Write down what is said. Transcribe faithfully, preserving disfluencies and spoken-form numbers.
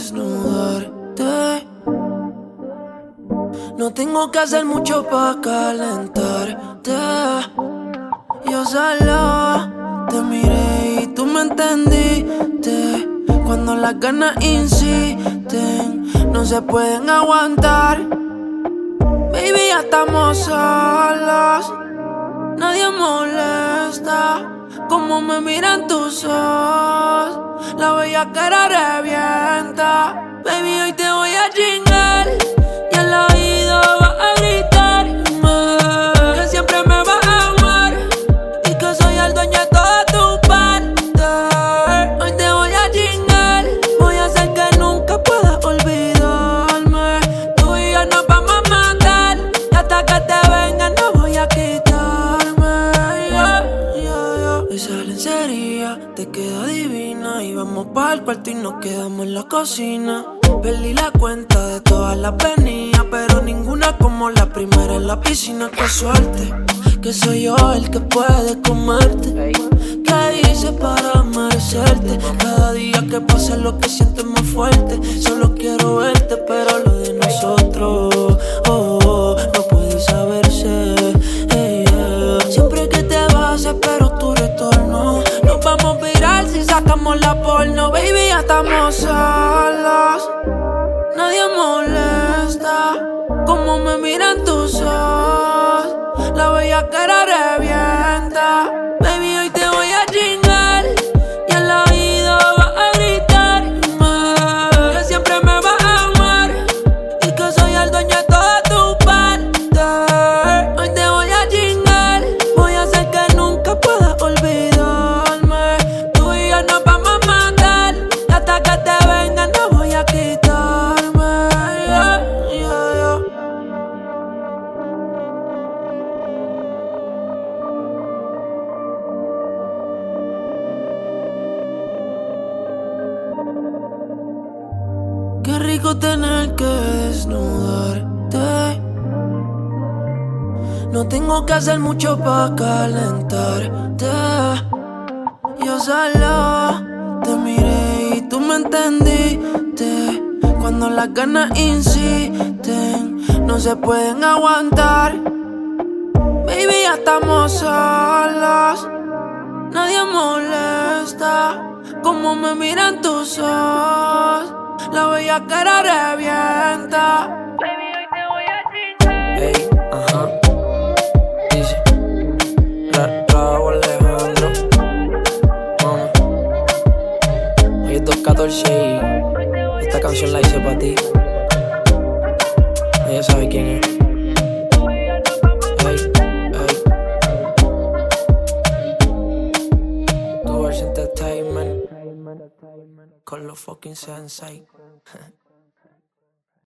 desnudarte. No tengo que hacer mucho pa' calentarte. Yo solo te miré y tú me entendiste. Cuando las ganas insisten, no se pueden aguantar. Baby, ya estamos solos, nadie molesta. Como me miran tus ojos, la bellaquera revienta. Baby, hoy te voy a chingar y al oído vas a gritarme que siempre me vas a amar y que soy el dueño de toda tu parte. Hoy te voy a chingar, voy a hacer que nunca puedas olvidarme. Tú y yo nos vamos a matar y hasta que te venga no voy a quitarme. Yeah, yeah, yeah. Esa lencería te queda divina y vamos pa'l cuarto y nos quedamos en la cocina. Perdí la cuenta de todas las venidas, pero ninguna como la primera en la piscina. Qué suerte, que soy yo el que puede comerte. ¿Qué hice para merecerte? Cada día que pasa lo que siento es más fuerte. Solo quiero verte, pero lo de nosotros oh, oh, no puede saberse. Hey, yeah. Siempre que te vas espero tu retorno. Nos vamos a virar si sacamos la porno. Baby, ya estamos solos, nadie molesta. Como me miran tus ojos, la bellaquera revienta. Baby, hoy te voy a chingar y al oído vas a gritarme que siempre me vas a amar y que soy el dueño de toda tu parte. Hoy te voy a chingar, voy a hacer que nunca puedas olvidarme. Tú y yo nos vamos a matar y hasta que te venga no voy a quitarme. Yeah, yeah, yeah. Qué rico tener que desnudarte. No tengo que hacer mucho pa' calentarte. Yo solo te miré y tú me entendiste. Cuando las ganas insisten, no se pueden aguantar. Baby, ya estamos solos, nadie molesta. Como me miran tus ojos, la bellaquera revienta. Baby, hoy te voy a chingar. Ey, ajá. Dice Ra Raúl Alejandro. Mama. Hoy es dos catorce y esta canción la hice pa' ti. Ella sabe quién es. Ey, ey. Doers Entertainment con los fucking Sensei.